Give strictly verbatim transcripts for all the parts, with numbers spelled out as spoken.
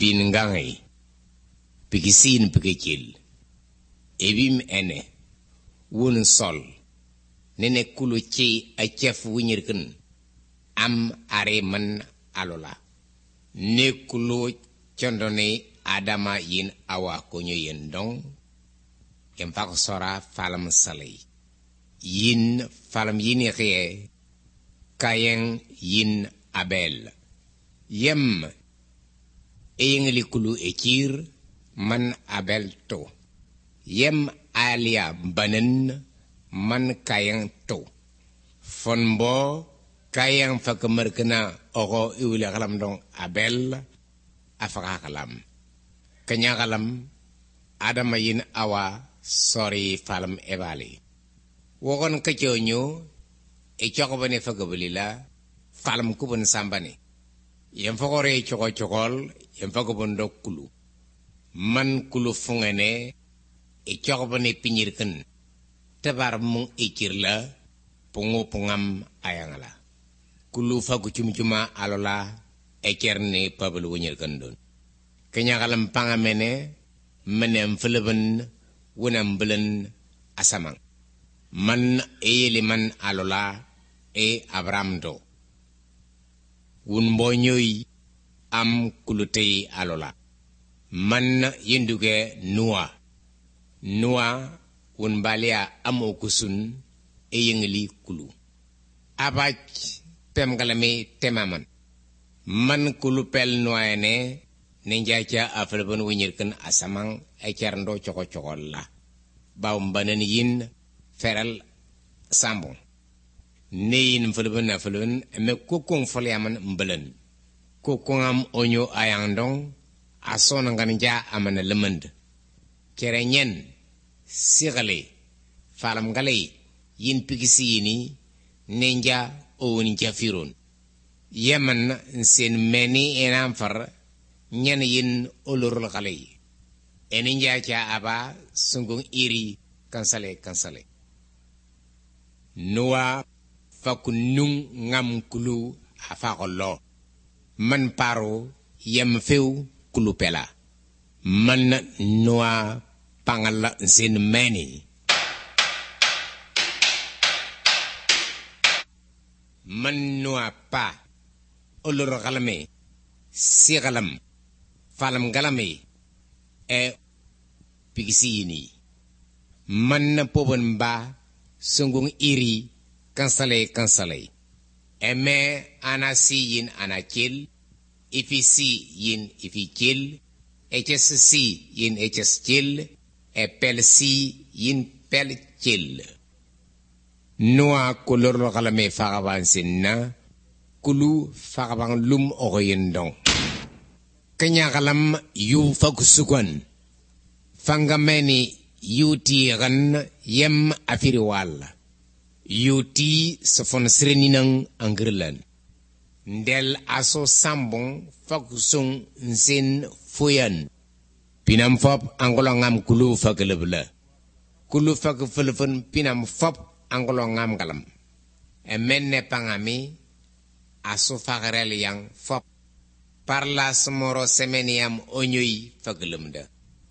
pingangai pikisin pikikil ebim ene wun sol nene kulu ci a chef winyirkin am are man alola ne kulu chondone adama yin awa konyo yin dong kem fak sora falam salay yin falam yin rie kayeng yin abel yem eyengli kulu ekir man abel to yem alia banen man kayang to fonbo kayang fakamerkena ogo iwile kalam dong abel afaka kalam kanya kalam adama yin awa sorry falam evali wogon kachonyo e chokobane fakabulila falam kubun sambane yem fakore choko chokol yem fakabon kulu man kulu fungene e chokobane pinyirken tabar mung ikirla pungu pungam ayangala kulu fagu cuma alola ekerne pablu wonyirken don kenya kalam pangamene menem fileben wonam belen asamang man eyeli man alola e abraham do wun mbonyoy am kulutei alola man yinduge nuwa nuwa wun balia amo kusun e yengli kulu abach pemgalame temaman man kulu pel noyane ninjacha aflebon winyirken asamang e cerndo choko chokolla bawmbanen yin feral sambon neyin fulbun na fulbun me kokong folyaman mbelen kokong am onyo ayandong ason nganja amana lemend kerenyen sigale falam gale yin pigisini ninja owni jafirun yemen sen meni enam far nyen yin olorul gale eninja cha aba sungung iri kansale kansale noa fakunung ngam kulu afaqollo man paro yem few kulu pela man noa pangala sin meni man noa pa olor galame sigalam falam galame e pigisini man pobon ba sungung iri kansale kansale eme anasi yin anakil ifisi yin ifikil hsc yin hskil epelsi yin pelkil noa kolor lo kalame fagaban sinna kulu fagabang lum ogoyendong kanya kalam yu fagusukan fangameni yuti gan yem afiriwal yuti sofon sreninang angrilan ndel aso sambong fakusung nsin fuyan pinam fop angolo ngam kulu fakelebla kulu fakfelfon pinam fop angolo ngam galam emenne pangami aso fagarel yang fop parla smoro semeniam onyui fakelemda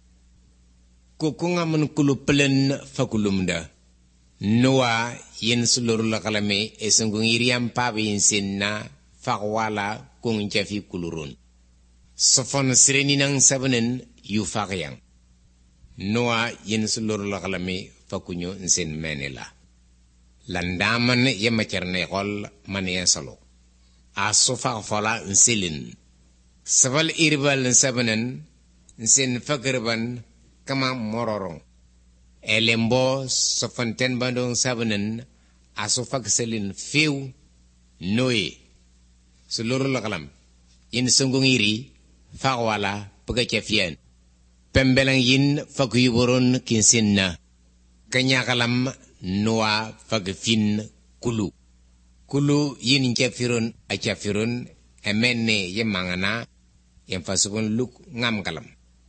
kukunga mun kulu pelen fakulumda noa yen sulur la kalame esungung iriam pabi insinna fakwala kung jafi kulurun sofon sireni nang sabanen yu fakyang noa yen sulur la kalame fakunyo insin menela landaman yemacherne kol mane salo aso fakfala insilin sabal irbal sabanen insin fakrban kama mororong elembo sofanten bandong sabanen asofak selin fiu noe sulur lakalam in sungung iri fawala pagachefian pembelang yin fakuyuboron kinsinna kanya kalam noa fagfin kulu kulu yin chafirun achafirun emenne yemangana yemfasubun luk ngam kalam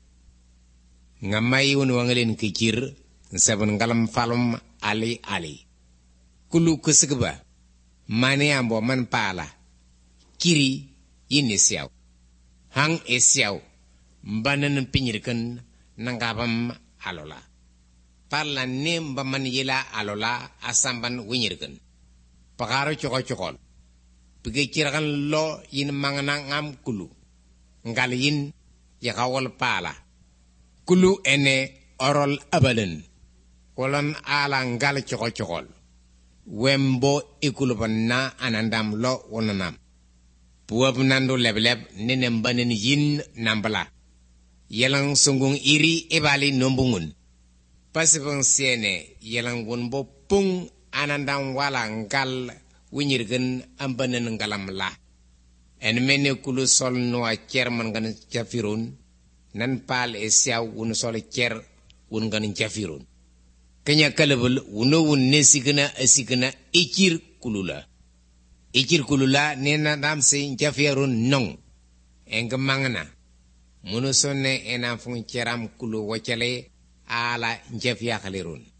ngamai won wangalin kikir sabun galam falum ali ali kulu kusugba mane ambo man pala kiri ini siaw hang esiaw mbanen pinyirkan nangabam alola parla ne mbaman yela alola asamban winyirkan pagaro choko chokol pige kirakan lo yin mangana ngam kulu ngal yin yakawal pala kulu ene orol abaden kolon ala ngal choko chokol wembo ikulubanna anandam lo wonanam puwab nando lebleb nene mbanen yin nambala yelang sungung iri ebali nombungun pasipang siene yelang wonbo pung anandam wala ngal winyirgen ambanen ngalam la en mene kulu sol no a chairman gan jafirun nan pal e siaw won sol cer won gan jafirun kenya kalebul wono won nesigna asigna ikir kulula ikir kulula nena dam se jafirun non eng mangana mono sonne ena fun ceram kulu wacale ala jafia khalirun